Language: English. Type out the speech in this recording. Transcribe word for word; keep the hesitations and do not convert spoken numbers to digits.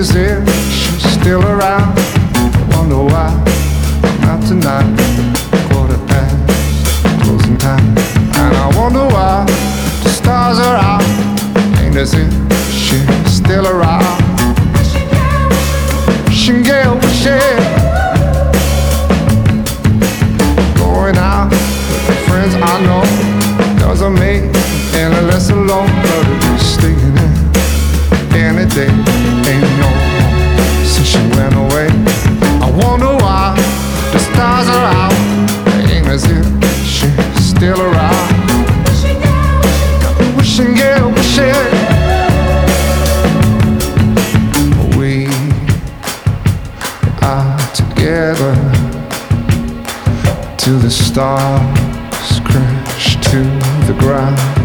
as if she's still around. I wonder why I'm out tonight, quarter past closing time. And I wonder why the stars are out, ain't as if she's still around. Wishing, yeah, wishing, going out with the friends I know doesn't make me any less alone, but if you're staying in any day, ain't no more since she went away. I wonder why the stars are out, ain't as if she's still around. Wishing, yeah, wishing we are together till the stars crash to the ground.